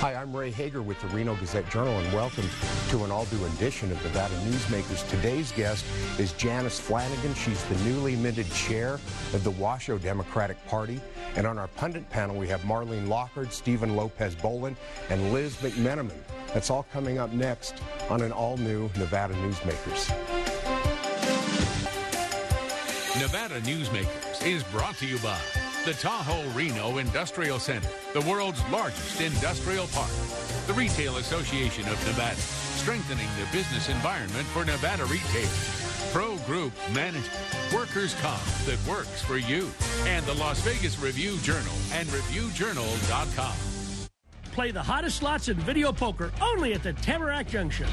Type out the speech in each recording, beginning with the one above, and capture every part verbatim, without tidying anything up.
Hi, I'm Ray Hager with the Reno Gazette-Journal, and welcome to an all-new edition of Nevada Newsmakers. Today's guest is Janice Flanagan. She's the newly minted chair of the Washoe Democratic Party. And on our pundit panel, we have Marlene Lockard, Stephen Lopez-Bolin, and Liz McMenamin. That's all coming up next on an all-new Nevada Newsmakers. Nevada Newsmakers is brought to you by the Tahoe Reno Industrial Center, the world's largest industrial park. The Retail Association of Nevada, strengthening the business environment for Nevada retailers. Pro Group Management, workers' comp that works for you. And the Las Vegas Review-Journal and Review Journal dot com. Play the hottest slots in video poker only at the Tamarack Junction.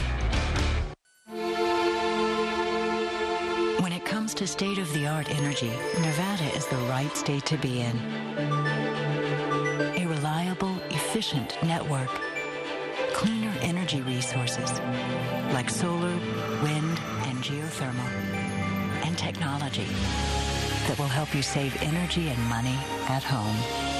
When it comes to state-of-the-art energy, Nevada is the right state to be in. A reliable, efficient network. Cleaner energy resources like solar, wind, and geothermal. And technology that will help you save energy and money at home.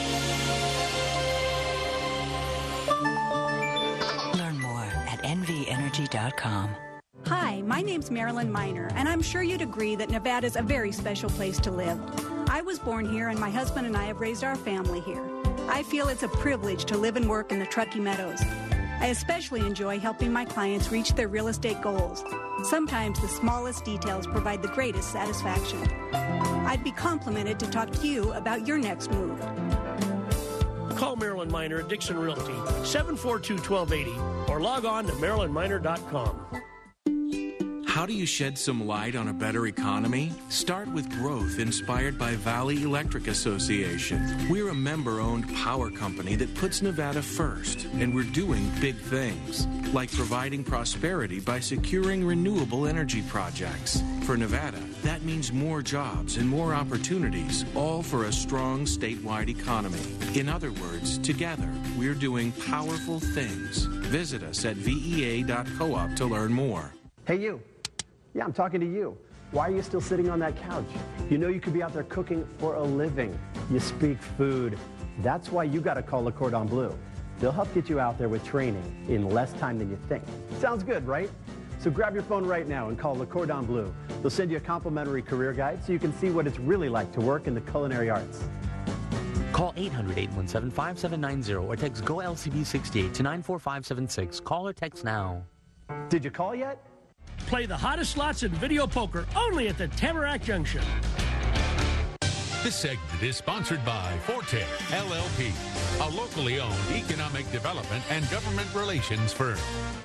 Learn more at N V energy dot com. Hi, my name's Marilyn Miner, and I'm sure you'd agree that Nevada's a very special place to live. I was born here, and my husband and I have raised our family here. I feel it's a privilege to live and work in the Truckee Meadows. I especially enjoy helping my clients reach their real estate goals. Sometimes the smallest details provide the greatest satisfaction. I'd be complimented to talk to you about your next move. Call Marilyn Miner at Dixon Realty, seven four two, one two eight zero, or log on to marilyn miner dot com. How do you shed some light on a better economy? Start with growth inspired by Valley Electric Association. We're a member-owned power company that puts Nevada first, and we're doing big things, like providing prosperity by securing renewable energy projects. For Nevada, that means more jobs and more opportunities, all for a strong statewide economy. In other words, together, we're doing powerful things. Visit us at V E A dot coop to learn more. Hey, you. Yeah, I'm talking to you. Why are you still sitting on that couch? You know you could be out there cooking for a living. You speak food. That's why you got to call Le Cordon Bleu. They'll help get you out there with training in less time than you think. Sounds good, right? So grab your phone right now and call Le Cordon Bleu. They'll send you a complimentary career guide so you can see what it's really like to work in the culinary arts. Call eight hundred, eight one seven, five seven nine zero or text G O L C B sixty-eight to nine four five seven six. Call or text now. Did you call yet? Play the hottest slots in video poker only at the Tamarack Junction. This segment is sponsored by Forte L L P, a locally owned economic development and government relations firm.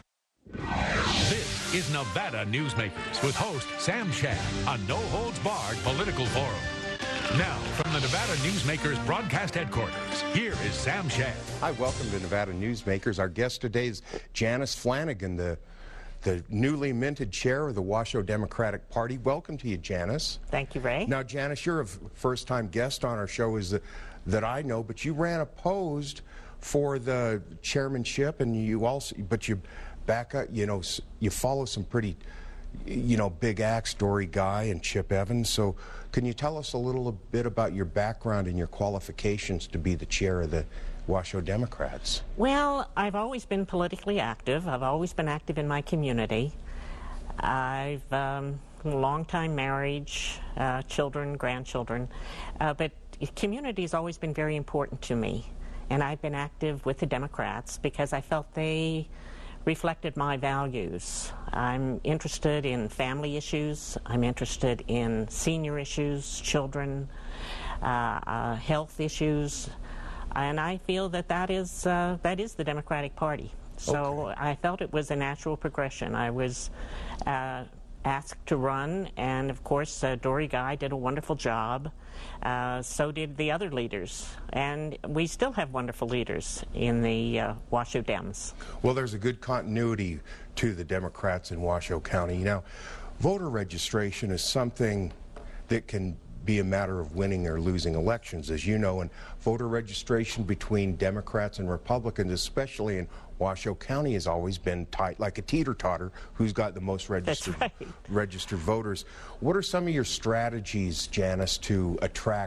This is Nevada Newsmakers with host Sam Shad, a no-holds-barred political forum. Now, from the Nevada Newsmakers broadcast headquarters, here is Sam Shad. Hi, welcome to Nevada Newsmakers. Our guest today is Janice Flanagan, the the newly minted chair of the Washoe Democratic Party. Welcome to you, Janice. Thank you, Ray. Now, Janice, you're a first-time guest on our show is the, that I know, but you ran opposed for the chairmanship, and you also, but you back up, you know, you follow some pretty, you know, big acts, Dory Guy and Chip Evans. So can you tell us a little bit about your background and your qualifications to be the chair of the Washoe Democrats? Well, I've always been politically active. I've always been active in my community. I've um, long-time marriage, uh, children, grandchildren, uh, but community has always been very important to me. And I've been active with the Democrats because I felt they reflected my values. I'm interested in family issues. I'm interested in senior issues, children, uh, uh, health issues. And I feel that that is, uh, that is the Democratic Party. So okay. I felt it was a natural progression. I was uh, asked to run, and of course uh, Dory Guy did a wonderful job. Uh, so did the other leaders. And we still have wonderful leaders in the uh, Washoe Dems. Well, there's a good continuity to the Democrats in Washoe County. Now, voter registration is something that can be a matter of winning or losing elections, as you know, and voter registration between Democrats and Republicans, especially in Washoe County, has always been tight, like a teeter-totter, who's got the most registered, That's right. registered voters. What are some of your strategies, Janice, to attract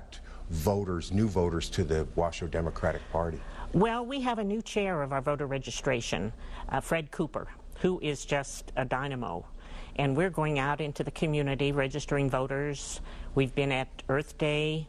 voters, new voters to the Washoe Democratic Party? Well, we have a new chair of our voter registration, uh, Fred Cooper, who is just a dynamo. And we're going out into the community registering voters. We've been at Earth Day,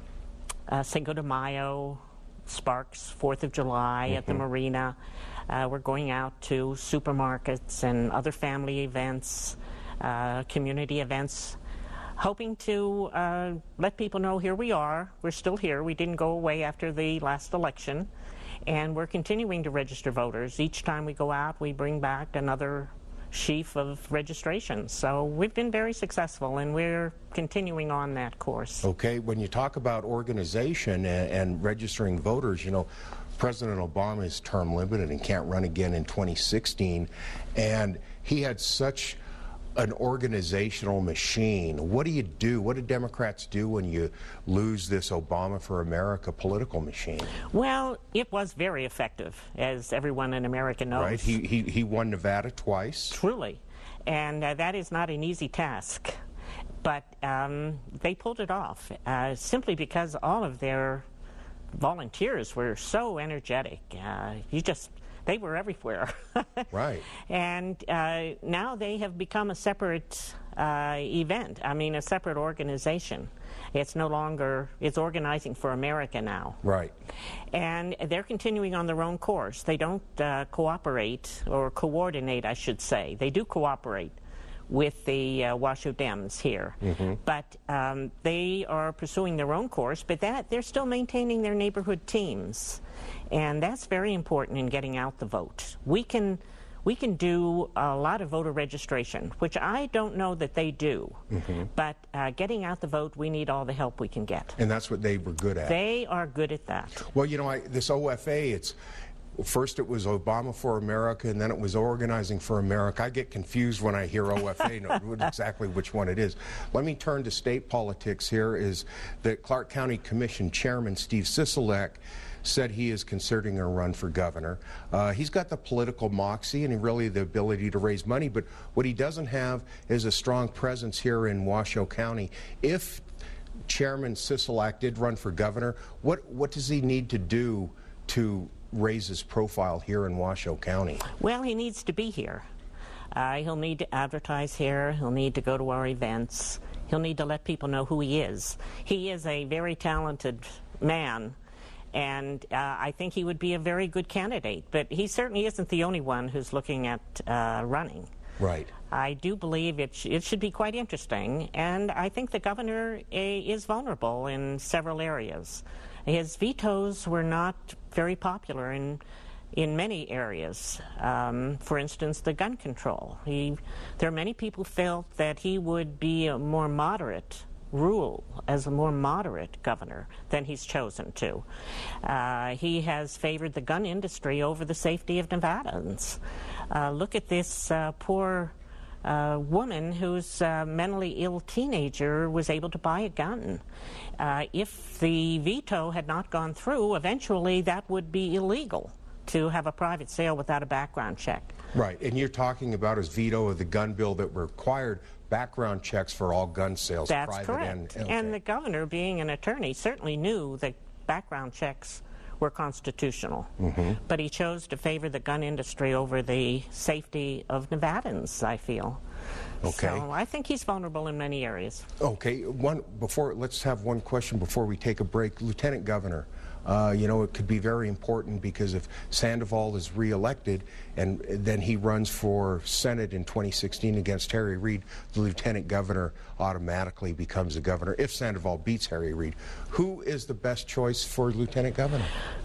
uh, Cinco de Mayo, Sparks, fourth of July mm-hmm. at the Marina. Uh, we're going out to supermarkets and other family events, uh, community events, hoping to uh, let people know here we are. We're still here. We didn't go away after the last election. And we're continuing to register voters. Each time we go out, we bring back another sheaf of registrations. So we've been very successful, and we're continuing on that course. Okay, when you talk about organization and, and registering voters, you know, President Obama is term limited and can't run again in twenty sixteen, and he had such an organizational machine. What do you do? What do Democrats do when you lose this Obama for America political machine? Well, it was very effective, as everyone in America knows. Right. He, he, he won Nevada twice. Truly. And uh, that is not an easy task. But um, they pulled it off uh, simply because all of their volunteers were so energetic. Uh, you just... They were everywhere. Right. And uh, now they have become a separate uh, event, I mean a separate organization. It's no longer, it's Organizing for America now. Right. And they're continuing on their own course. They don't uh, cooperate, or coordinate, I should say. They do cooperate with the uh, Washoe Dems here. Mm-hmm. But um, they are pursuing their own course, but that they're still maintaining their neighborhood teams. And that's very important in getting out the vote. We can, we can do a lot of voter registration, which I don't know that they do. Mm-hmm. But uh, getting out the vote, we need all the help we can get. And that's what they were good at. They are good at that. Well, you know, I, this O F A, it's... First it was Obama for America, and then it was Organizing for America. I get confused when I hear O F A, know exactly which one it is. Let me turn to state politics here. Is that Clark County Commission Chairman Steve Sisolak said he is considering a run for governor. Uh, he's got the political moxie and really the ability to raise money, but what he doesn't have is a strong presence here in Washoe County. If Chairman Sisolak did run for governor, what, what does he need to do to raise his profile here in Washoe County? Well, he needs to be here. Uh, he'll need to advertise here. He'll need to go to our events. He'll need to let people know who he is. He is a very talented man, and uh, I think he would be a very good candidate. But he certainly isn't the only one who's looking at uh, running. Right. I do believe it, sh it should be quite interesting, and I think the governor uh, is vulnerable in several areas. His vetoes were not very popular in in many areas. Um, for instance, the gun control. He, there are many people felt that he would be a more moderate rule as a more moderate governor than he's chosen to. Uh, he has favored the gun industry over the safety of Nevadans. Uh, look at this uh, poor uh, woman whose uh, mentally ill teenager was able to buy a gun. Uh, if the veto had not gone through, eventually that would be illegal to have a private sale without a background check. Right, and you're talking about his veto of the gun bill that required background checks for all gun sales. That's private correct. And, okay. and the governor, being an attorney, certainly knew that background checks were constitutional. Mm-hmm. But he chose to favor the gun industry over the safety of Nevadans, I feel. Okay. So I think he's vulnerable in many areas. Okay, one before let's have one question before we take a break. Lieutenant Governor, uh, you know, it could be very important because if Sandoval is reelected and then he runs for Senate in twenty sixteen against Harry Reid, the Lieutenant Governor automatically becomes the governor if Sandoval beats Harry Reid. Who is the best choice for Lieutenant Governor?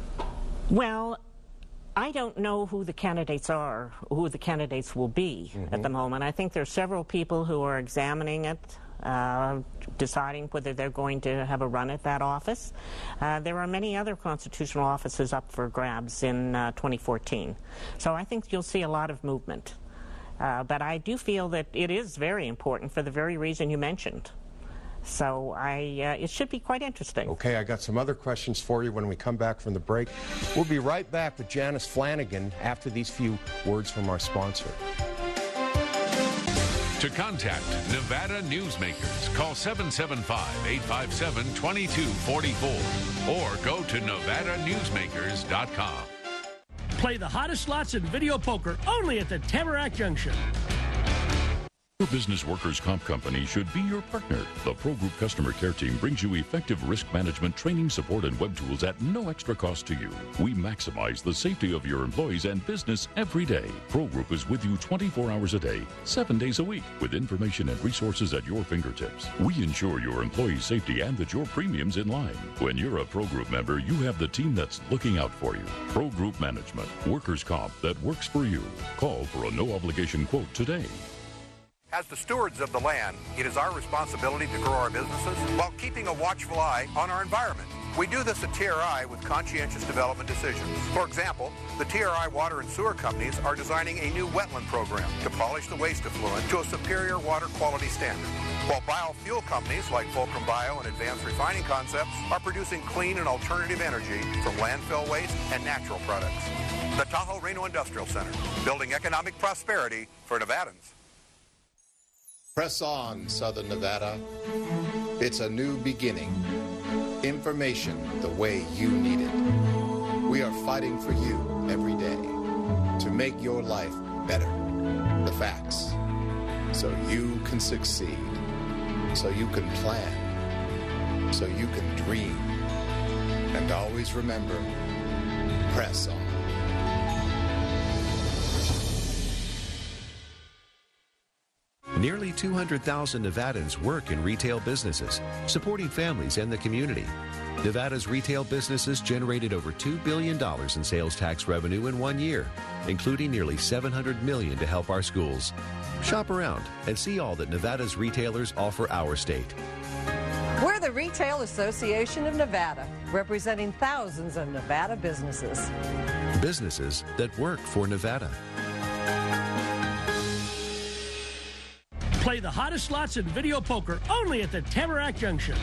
Well, I don't know who the candidates are, who the candidates will be mm-hmm. at the moment. I think there are several people who are examining it, uh, deciding whether they're going to have a run at that office. Uh, there are many other constitutional offices up for grabs in uh, twenty fourteen. So I think you'll see a lot of movement. Uh, but I do feel that it is very important for the very reason you mentioned. So I, uh, it should be quite interesting. Okay, I got some other questions for you when we come back from the break. We'll be right back with Janice Flanagan after these few words from our sponsor. To contact Nevada Newsmakers, call seven seven five, eight five seven, two two four four or go to nevada newsmakers dot com. Play the hottest slots in video poker only at the Tamarack Junction. Your business workers' comp company should be your partner. The Pro Group customer care team brings you effective risk management training, support, and web tools at no extra cost to you. We maximize the safety of your employees and business every day. Pro Group is with you twenty-four hours a day, seven days a week, with information and resources at your fingertips. We ensure your employees' safety and that your premium's in line. When you're a Pro Group member, you have the team that's looking out for you. Pro Group Management, workers' comp that works for you. Call for a no-obligation quote today. As the stewards of the land, it is our responsibility to grow our businesses while keeping a watchful eye on our environment. We do this at T R I with conscientious development decisions. For example, the T R I water and sewer companies are designing a new wetland program to polish the waste effluent to a superior water quality standard, while biofuel companies like Fulcrum Bio and Advanced Refining Concepts are producing clean and alternative energy from landfill waste and natural products. The Tahoe Reno Industrial Center, building economic prosperity for Nevadans. Press on, Southern Nevada. It's a new beginning. Information the way you need it. We are fighting for you every day to make your life better. The facts. So you can succeed. So you can plan. So you can dream. And always remember, press on. Nearly two hundred thousand Nevadans work in retail businesses, supporting families and the community. Nevada's retail businesses generated over two billion dollars in sales tax revenue in one year, including nearly seven hundred million dollars to help our schools. Shop around and see all that Nevada's retailers offer our state. We're the Retail Association of Nevada, representing thousands of Nevada businesses. Businesses that work for Nevada. Play the hottest slots in video poker only at the Tamarack Junction.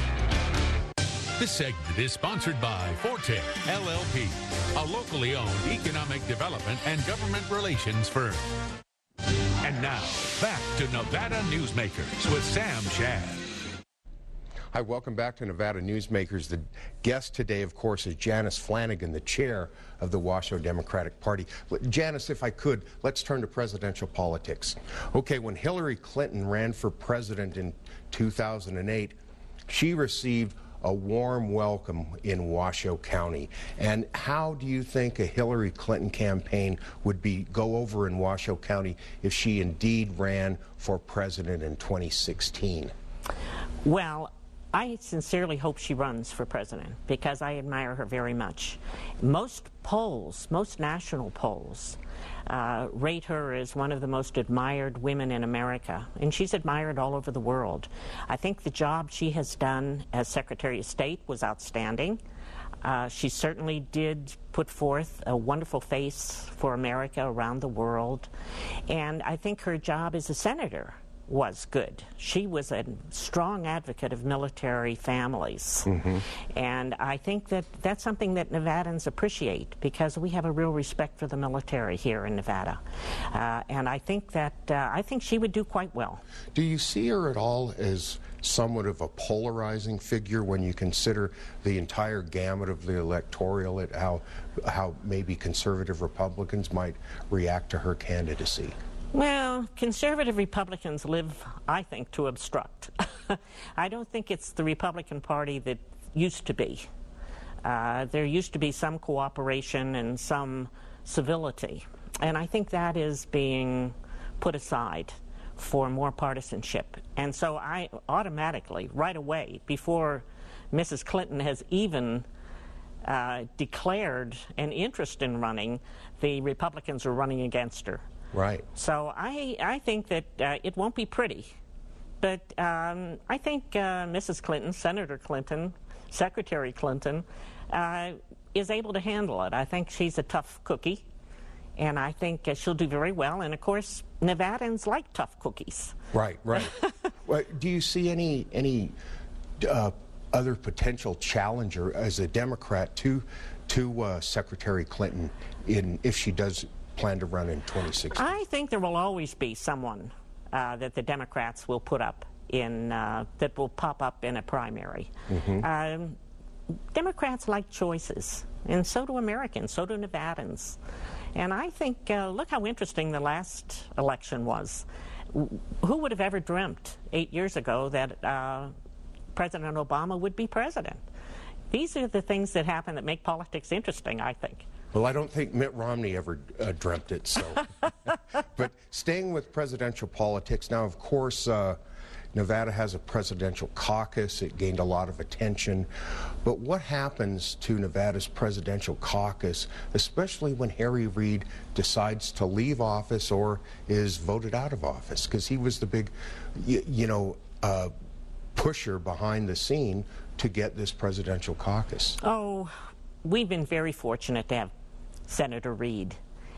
This segment is sponsored by Forte L L P, a locally owned economic development and government relations firm. And now, back to Nevada Newsmakers with Sam Shad. Hi, welcome back to Nevada Newsmakers. The guest today, of course, is Janice Flanagan, the chair of the Washoe Democratic Party. Janice, if I could, let's turn to presidential politics. Okay, when Hillary Clinton ran for president in two thousand eight, she received a warm welcome in Washoe County. And how do you think a Hillary Clinton campaign would be go over in Washoe County if she indeed ran for president in twenty sixteen? Well, I sincerely hope she runs for president because I admire her very much. Most polls, most national polls, uh, rate her as one of the most admired women in America, and she's admired all over the world. I think the job she has done as Secretary of State was outstanding. Uh, she certainly did put forth a wonderful face for America around the world, and I think her job as a senator was good. She was a strong advocate of military families. Mm-hmm. And I think that that's something that Nevadans appreciate because we have a real respect for the military here in Nevada. Uh, and I think that, uh, I think she would do quite well. Do you see her at all as somewhat of a polarizing figure when you consider the entire gamut of the electoral, at how, how maybe conservative Republicans might react to her candidacy? Well, conservative Republicans live, I think, to obstruct. I don't think it's the Republican Party that used to be. Uh, there used to be some cooperation and some civility, and I think that is being put aside for more partisanship. And so I automatically, right away, before Missus Clinton has even uh, declared an interest in running, the Republicans are running against her. Right. So I, I think that uh, it won't be pretty, but um, I think uh, Missus Clinton, Senator Clinton, Secretary Clinton, uh, is able to handle it. I think she's a tough cookie, and I think uh, she'll do very well. And of course, Nevadans like tough cookies. Right, right. Well, do you see any any uh, other potential challenger as a Democrat to to uh, Secretary Clinton in if she does plan to run in twenty sixteen? I think there will always be someone uh, that the Democrats will put up in, uh, that will pop up in a primary. Mm-hmm. um, Democrats like choices, and so do Americans, so do Nevadans. And I think, uh, look how interesting the last election was. Who would have ever dreamt eight years ago that uh, President Obama would be president? These are the things that happen that make politics interesting, I think. Well, I don't think Mitt Romney ever uh, dreamt it, so. But staying with presidential politics, now, of course, uh, Nevada has a presidential caucus. It gained a lot of attention. But what happens to Nevada's presidential caucus, especially when Harry Reid decides to leave office or is voted out of office? Because he was the big, you, you know, uh, pusher behind the scene to get this presidential caucus. Oh, we've been very fortunate to have Senator Reid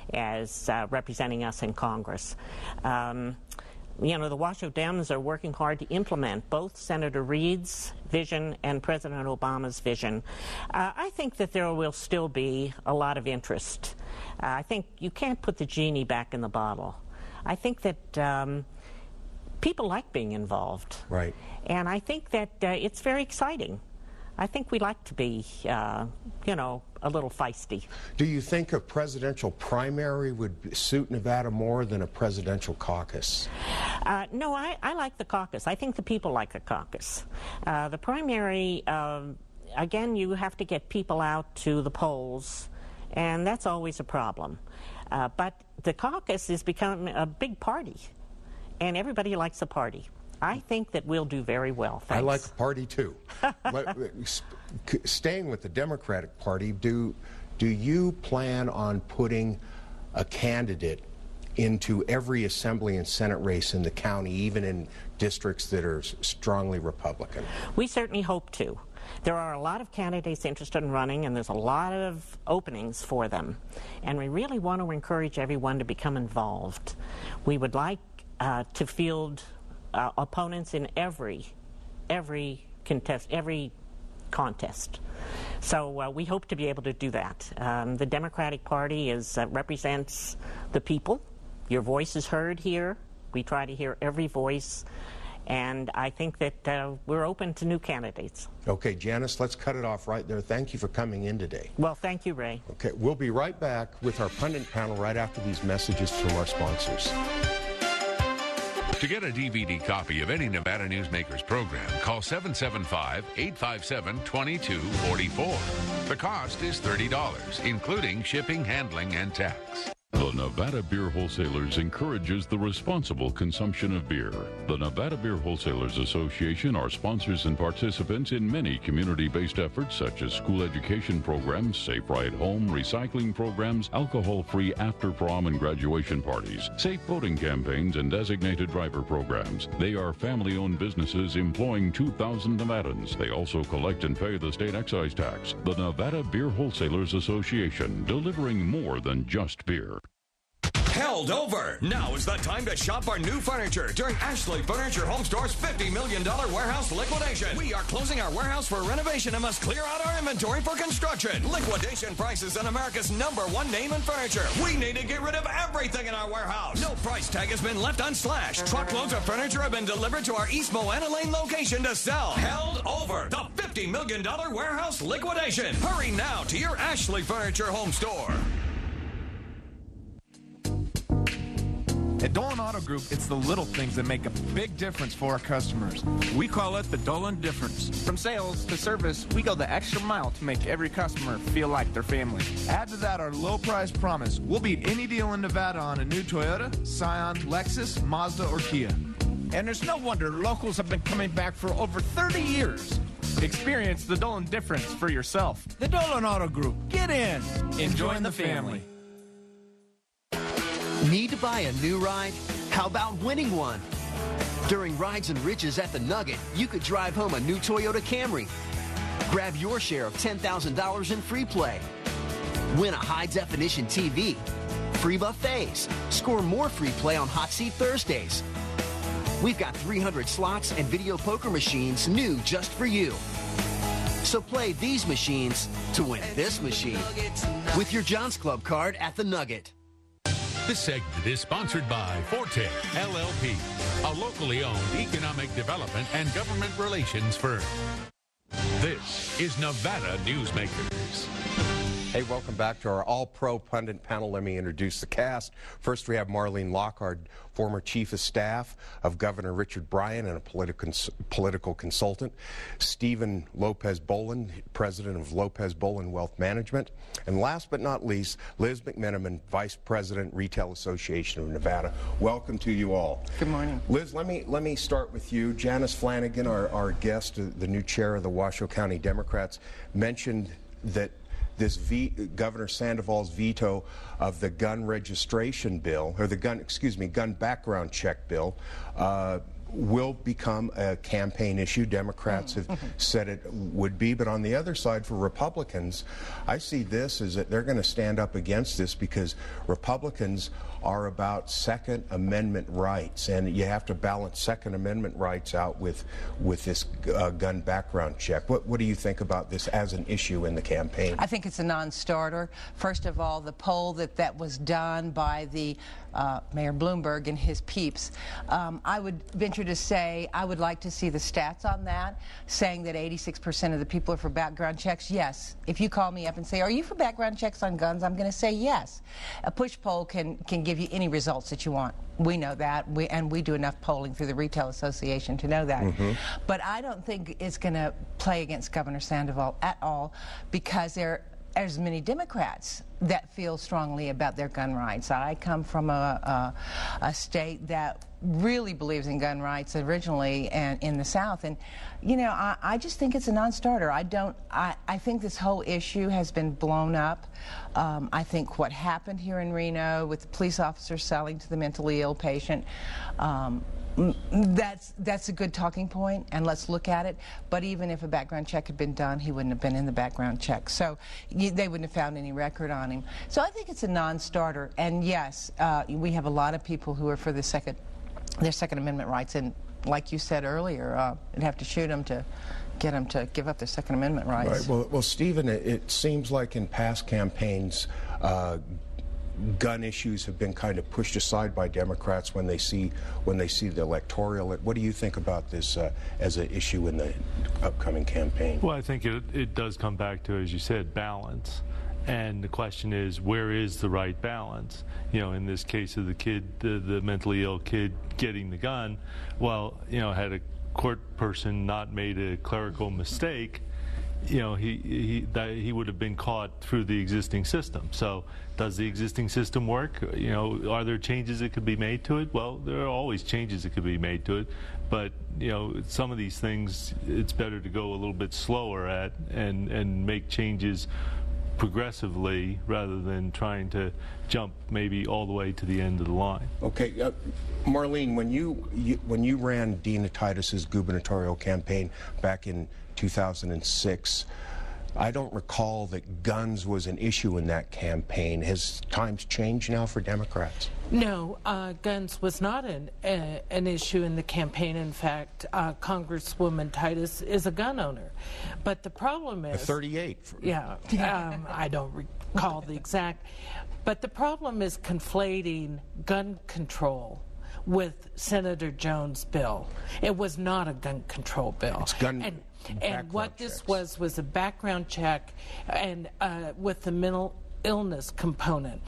as uh, representing us in Congress. Um, You know, the Washoe Dems are working hard to implement both Senator Reid's vision and President Obama's vision. Uh, I think that there will still be a lot of interest. Uh, I think you can't put the genie back in the bottle. I think that um, people like being involved. Right. And I think that uh, it's very exciting. I think we like to be, uh, you know, a little feisty. Do you think a presidential primary would suit Nevada more than a presidential caucus? Uh, no, I, I like the caucus. I think the people like a caucus. Uh, the primary, uh, again, you have to get people out to the polls, and that's always a problem. Uh, but the caucus is becoming a big party, and everybody likes a party. I think that we'll do very well. Thanks. I like a party too. But staying with the Democratic Party, do do you plan on putting a candidate into every Assembly and Senate race in the county, even in districts that are strongly Republican? We certainly hope to. There are a lot of candidates interested in running, and there's a lot of openings for them. And we really want to encourage everyone to become involved. We would like uh, to field Uh, opponents in every, every contest, every contest. So uh, we hope to be able to do that. Um, the Democratic Party is uh, represents the people. Your voice is heard here. We try to hear every voice, and I think that uh, we're open to new candidates. Okay, Janice, let's cut it off right there. Thank you for coming in today. Well, thank you, Ray. Okay, we'll be right back with our pundit panel right after these messages from our sponsors. To get a D V D copy of any Nevada Newsmakers program, call seven seven five, eight five seven, two two four four. The cost is thirty dollars, including shipping, handling, and tax. The Nevada Beer Wholesalers encourages the responsible consumption of beer. The Nevada Beer Wholesalers Association are sponsors and participants in many community-based efforts such as school education programs, Safe Ride Home, recycling programs, alcohol-free after-prom and graduation parties, safe voting campaigns, and designated driver programs. They are family-owned businesses employing two thousand Nevadans. They also collect and pay the state excise tax. The Nevada Beer Wholesalers Association, delivering more than just beer. Held over. Now is the time to shop our new furniture during Ashley Furniture Home Store's fifty million dollars warehouse liquidation. We are closing our warehouse for renovation and must clear out our inventory for construction. Liquidation prices on America's number one name in furniture. We need to get rid of everything in our warehouse. No price tag has been left unslashed. Truckloads of furniture have been delivered to our East Moana Lane location to sell. Held over. The fifty million dollars warehouse liquidation. Hurry now to your Ashley Furniture Home Store. At Dolan Auto Group, it's the little things that make a big difference for our customers. We call it the Dolan difference. From sales to service, we go the extra mile to make every customer feel like their family. Add to that our low price promise. We'll beat any deal in Nevada on a new Toyota, Scion, Lexus, Mazda, or Kia. And there's no wonder locals have been coming back for over thirty years. Experience the Dolan difference for yourself. The Dolan Auto Group. Get in. Enjoy the family. Need to buy a new ride? How about winning one? During Rides and Riches at the Nugget, you could drive home a new Toyota Camry. Grab your share of ten thousand dollars in free play. Win a high-definition T V. Free buffets. Score more free play on Hot Seat Thursdays. We've got three hundred slots and video poker machines new just for you. So play these machines to win this machine with your John's Club card at the Nugget. This segment is sponsored by Forte L L P, a locally owned economic development and government relations firm. This is Nevada Newsmakers. Hey, welcome back to our all-pro pundit panel. Let me introduce the cast. First, we have Marlene Lockhart, former chief of staff of Governor Richard Bryan and a political political consultant. Stephen Lopez Boland, president of Lopez Boland Wealth Management. And last but not least, Liz McMenamin, vice president, Retail Association of Nevada. Welcome to you all. Good morning. Liz, let me let me start with you. Janice Flanagan, our, our guest, the new chair of the Washoe County Democrats, mentioned that this v, Governor Sandoval's veto of the gun registration bill, or the gun, excuse me, gun background check bill, uh, will become a campaign issue. Democrats have said it would be, but on the other side, for Republicans, I see this as that they're going to stand up against this because Republicans are about Second Amendment rights, and you have to balance Second Amendment rights out with with this uh, gun background check. What, what do you think about this as an issue in the campaign? I think it's a non-starter. First of all, the poll that, that was done by the uh, Mayor Bloomberg and his peeps, um, I would venture to say I would like to see the stats on that, saying that eighty-six percent of the people are for background checks. Yes. If you call me up and say, are you for background checks on guns, I'm going to say yes. A push poll can, can give you any results that you want. We know that, we, and we do enough polling through the Retail Association to know that. Mm-hmm. But I don't think it's going to play against Governor Sandoval at all, because there are as many Democrats that feel strongly about their gun rights. I come from a, a, a state that really believes in gun rights originally, and in the South, and you know, I, I just think it's a non-starter. I don't. I, I think this whole issue has been blown up. Um, I think what happened here in Reno with the police officer selling to the mentally ill patient, um, that's that's a good talking point, and let's look at it. But even if a background check had been done, he wouldn't have been in the background check, so you, they wouldn't have found any record on him. So I think it's a non-starter. And yes, uh, we have a lot of people who are for the second. Their Second Amendment rights, and like you said earlier, uh, you'd have to shoot them to get them to give up their Second Amendment rights. Right. Well, well, Stephen, it, it seems like in past campaigns, uh, gun issues have been kind of pushed aside by Democrats when they see when they see the electoral. What do you think about this uh, as an issue in the upcoming campaign? Well, I think it, it does come back to, as you said, balance. And the question is, where is the right balance? You know, in this case of the kid, the, the mentally ill kid getting the gun, well, you know, had a court person not made a clerical mistake, you know, he he that he would have been caught through the existing system. So, does the existing system work? You know, are there changes that could be made to it? Well, there are always changes that could be made to it, but you know, some of these things, it's better to go a little bit slower at and and make changes progressively rather than trying to jump maybe all the way to the end of the line. Okay, uh, Marlene, when you, you when you ran Dina Titus's gubernatorial campaign back in two thousand six, I don't recall that guns was an issue in that campaign. Has times changed now for Democrats? No, uh, guns was not an, uh, an issue in the campaign. In fact, uh, Congresswoman Titus is a gun owner. But the problem is... A thirty-eight. Yeah, um, I don't recall the exact. But the problem is conflating gun control with Senator Jones' bill. It was not a gun control bill. It's gun... And, and what checks. this was was a background check, and uh, with the mental illness component.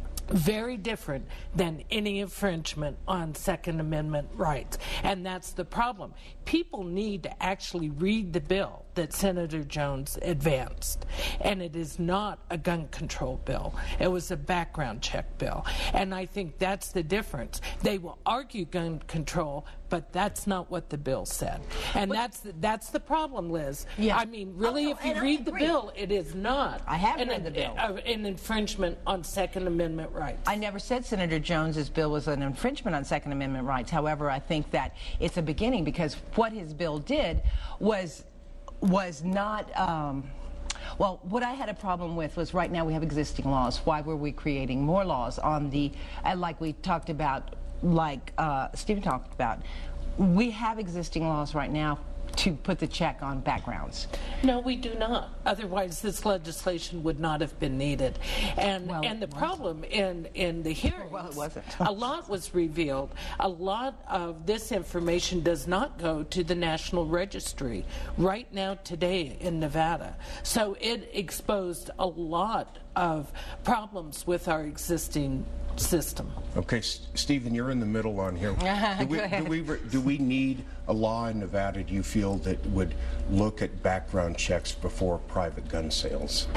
Very different than any infringement on Second Amendment rights. And that's the problem. People need to actually read the bill that Senator Jones advanced. And it is not a gun control bill. It was a background check bill. And I think that's the difference. They will argue gun control, but that's not what the bill said. And but, that's the, that's the problem, Liz. Yeah. I mean, really, oh, no, if you read the bill, it is not I have an, read the bill. A, an infringement on Second Amendment rights. I never said Senator Jones's bill was an infringement on Second Amendment rights. However, I think that it's a beginning, because what his bill did was was not. Um, Well, what I had a problem with was right now we have existing laws. Why were we creating more laws on the, uh, like we talked about, like uh, Stephen talked about? We have existing laws right now to put the check on backgrounds. No, we do not. Otherwise, this legislation would not have been needed. And Well, and the it problem in, in the hearings, Well, it wasn't. a lot was revealed. A lot of this information does not go to the National Registry right now today in Nevada. So it exposed a lot of problems with our existing system. Okay, S- Stephen, you're in the middle on here. Do we, Go ahead. do, we, re- do we need a law in Nevada, do you feel, that would look at background checks before private gun sales?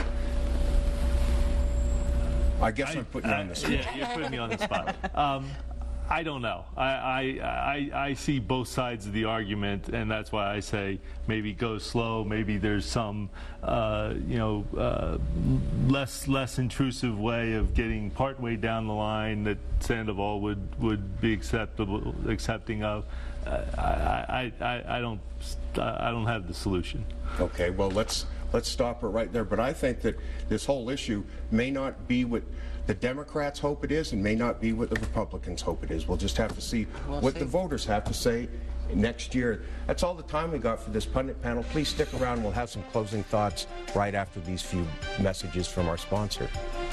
I guess I, am putting you on the spot. Yeah, you're putting me on the spot. Um, I don't know. I, I, I, I see both sides of the argument, and that's why I say maybe go slow. Maybe there's some, uh, you know, uh, less less intrusive way of getting partway down the line that Sandoval would, would be acceptable accepting of. Uh, I, I, I, I don't I don't have the solution. Okay, well let's let's stop her right there. But I think that this whole issue may not be what the Democrats hope it is, and may not be what the Republicans hope it is. We'll just have to see We'll what see. the voters have to say next year. That's all the time we got for this pundit panel. Please stick around. We'll have some closing thoughts right after these few messages from our sponsor.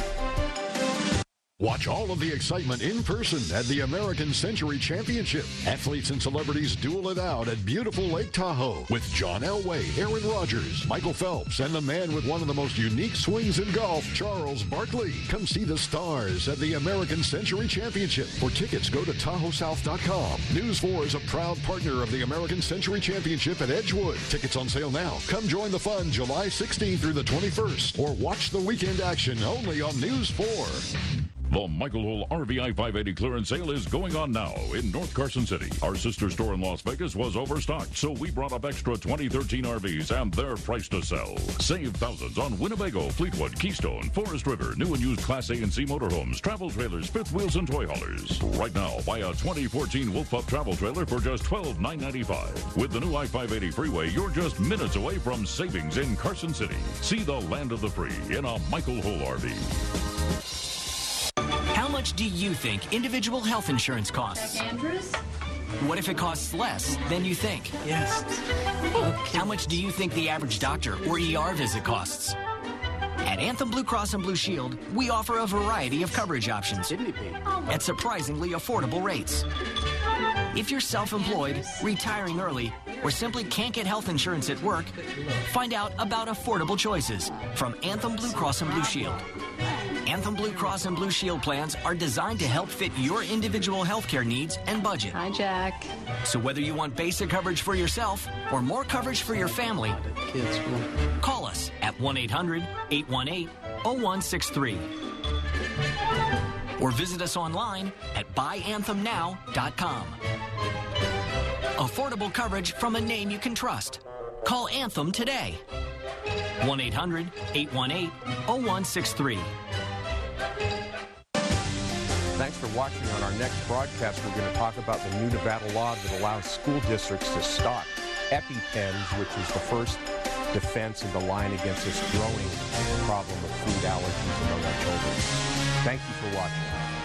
Watch all of the excitement in person at the American Century Championship. Athletes and celebrities duel it out at beautiful Lake Tahoe with John Elway, Aaron Rodgers, Michael Phelps, and the man with one of the most unique swings in golf, Charles Barkley. Come see the stars at the American Century Championship. For tickets, go to Tahoe South dot com. News four is a proud partner of the American Century Championship at Edgewood. Tickets on sale now. Come join the fun July sixteenth through the twenty-first, or watch the weekend action only on News four. The Michael Hull R V I five eighty clearance sale is going on now in North Carson City. Our sister store in Las Vegas was overstocked, so we brought up extra twenty thirteen R Vs and they're priced to sell. Save thousands on Winnebago, Fleetwood, Keystone, Forest River, new and used Class A and C motorhomes, travel trailers, fifth wheels, and toy haulers. Right now, buy a twenty fourteen Wolf Pup travel trailer for just twelve thousand nine hundred ninety-five. With the new I five eighty freeway, you're just minutes away from savings in Carson City. See the land of the free in a Michael Hull R V. How much do you think individual health insurance costs? Andrews? What if it costs less than you think? Yes. How much do you think the average doctor or E R visit costs? At Anthem Blue Cross and Blue Shield, we offer a variety of coverage options at surprisingly affordable rates. If you're self-employed, retiring early, or simply can't get health insurance at work, find out about affordable choices from Anthem Blue Cross and Blue Shield. Anthem Blue Cross and Blue Shield plans are designed to help fit your individual healthcare needs and budget. Hi, Jack. So whether you want basic coverage for yourself or more coverage for your family, call us at one eight hundred, eight one eight, oh one six three. Or visit us online at buy anthem now dot com. Affordable coverage from a name you can trust. Call Anthem today. one eight hundred, eight one eight, oh one six three. Thanks for watching. On our next broadcast, we're going to talk about the new Nevada law that allows school districts to stock EpiPens, which is the first defense in the line against this growing problem of food allergies among our children. Thank you for watching.